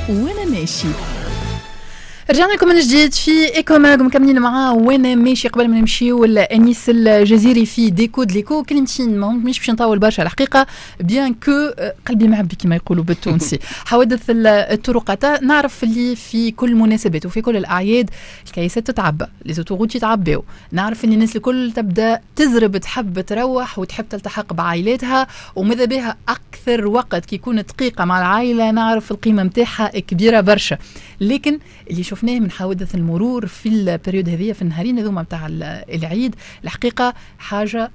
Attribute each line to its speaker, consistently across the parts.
Speaker 1: وانا ماشي. رجعنا لكم من جديد في إيكوماغ مكملين معاه وانا ماشي. قبل ما نمشيو الأنيس الجزيري في ديكو دليكو كلمتين مش باش نطول برشا الحقيقة بيان كو قلبي معبي كما يقولوا بالتونسي. حوادث الطرقات نعرف اللي في كل مناسبات وفي كل الأعياد الكيسات تتعبى ليزوتوغوت يتعباو. نعرف اللي الناس الكل تبدا تزرب تحب تروح وتحب تلتحق بعائلاتها وماذا بها أكثر وقت كي يكون دقيقة مع العائلة نعرف القيمة متاعها كبيرة برشا. لكن اللي شفناه من حوادث المرور في البريود هذه في النهارين هذوما متاع العيد الحقيقة حاجة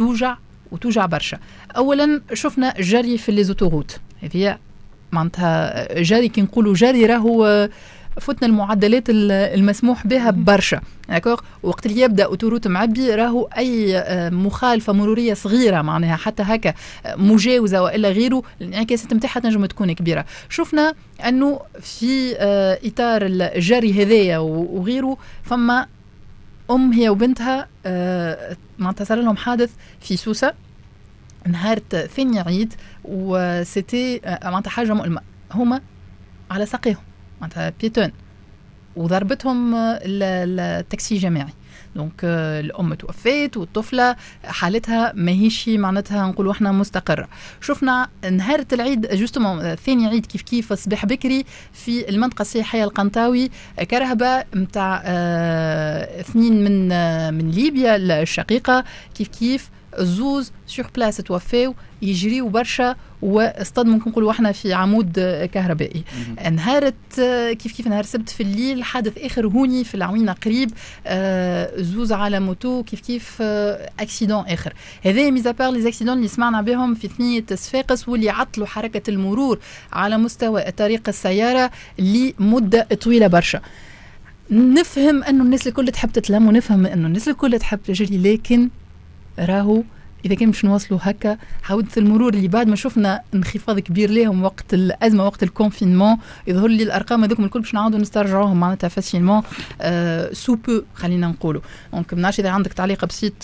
Speaker 1: توجع برشا. أولا شفنا جري في الليزوتوغوت هذه معناتها جري كي نقولوا جري راهو فتنا المعدلات المسموح بها برشا داكوغ. وقت اللي يبدا اوتوروت معبي راهو اي مخالفه مروريه صغيره معناها حتى هكا مجاوزه والا غيره الانعكاسات نتاعها تنجم تكون كبيره. شفنا انه في اطار الجري هذايا وغيره فما هي وبنتها معناتها صار لهم حادث في سوسه نهار ثاني عيد وسيتي معناتها حاجه مؤلمه. هما على ساقيهم معناتها بيتون وضربتهم التاكسي جماعي. دونك الام توفيت والطفله حالتها ماهيش معناتها نقولوا احنا مستقره. شفنا نهار العيد جوستومون ثاني عيد كيف الصباح بكري في المنطقه السياحيه القنطاوي كرهبه نتاع اثنين من ليبيا الشقيقه كيف الزوز سور بلاس توفاو يجريوا برشا واصطدموا ممكن نقولوا احنا في عمود كهربائي. نهارت كيف نهار سبت في الليل حادث اخر هوني في العوينه قريب زوز على موتو كيف اكسيدون اخر. هذا ميزابار لي زاكسيدون اللي سمعنا بهم في ثنيه صفاقس واللي عطلوا حركه المرور على مستوى طريق السياره لمده طويله برشا. نفهم انه الناس الكل تحب تتلم ونفهم انه الناس الكل تحب تجري لكن راهو إذا كان مش نواصلوا هكا حوادث المرور اللي بعد ما شفنا انخفاض كبير لهم وقت الأزمة وقت الكونفينمون يظهر لي الأرقام هذوك الكل باش نعاودوا نسترجعوهم معناتها فاسيلمون سو بو خلينا نقولوا. دونك مناش إذا عندك تعليق بسيط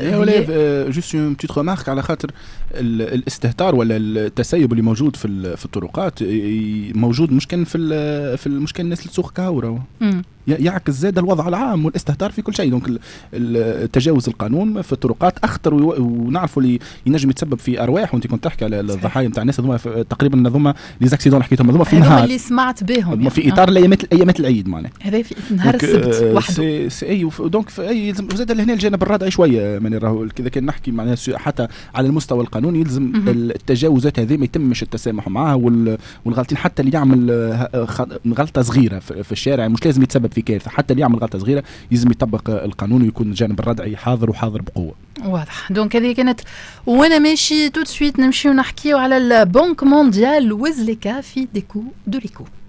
Speaker 2: ولا جوست اون بتيت ريمارك على خاطر الاستهتار ولا التسيب اللي موجود في الطرقات موجود مش كان في المشكل الناس اللي تسوق كهورة يعكس زاد الوضع العام والاستهتار في كل شيء. دونك التجاوز القانون في الطرقات أخطر ونعرفوا اللي ينجم يتسبب في أرواح. وانت كنت تحكي على الضحايا نتاع الناس هذوما تقريبا هذوما لي زاكسيدون حكيتهم هذوما في نهار
Speaker 1: اللي سمعت بهم
Speaker 2: يعني. في إطار الايامات العيد معناها
Speaker 1: هذا في نهار السبت وحده
Speaker 2: اي دونك في زاد لهنا الجانب الرادع شويه من راهو كذا كان نحكي معناها حتى على المستوى القانوني يلزم التجاوزات هذه ما يتمش التسامح معها والغلطين حتى اللي يعمل غلطه صغيره في الشارع مش لازم يتسبب في كارثه. حتى اللي يعمل غلطه صغيره يلزم يطبق القانون ويكون الجانب الردعي حاضر بقوه.
Speaker 1: واضح. دونك هذه كانت وانا ماشي. تو سويت نمشيو نحكيو على البنك مونديال وزلكا في ديكو دوليكو.